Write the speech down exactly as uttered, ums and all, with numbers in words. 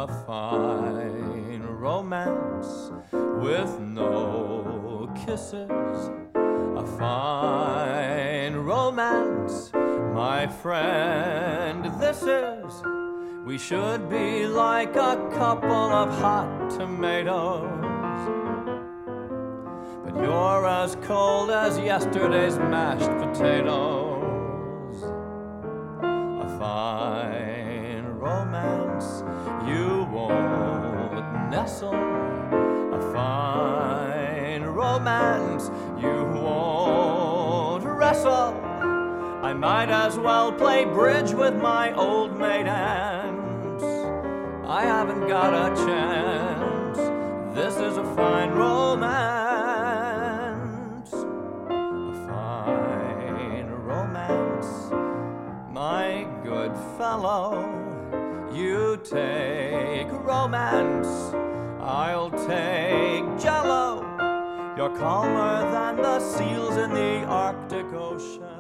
a fine romance with no kisses. A fine romance, my friend, this is. We should be like a couple of hot tomatoes, but you're as cold as yesterday's mashed potatoes. A fine romance, you won't nestle. A fine romance, you won't wrestle. I might as well play bridge with my old maid Aunt. I haven't got a chance. This is a fine romance. A fine romance, my good fellow. You take romance, I'll take Jello. You're calmer than the seals in the Arctic Ocean.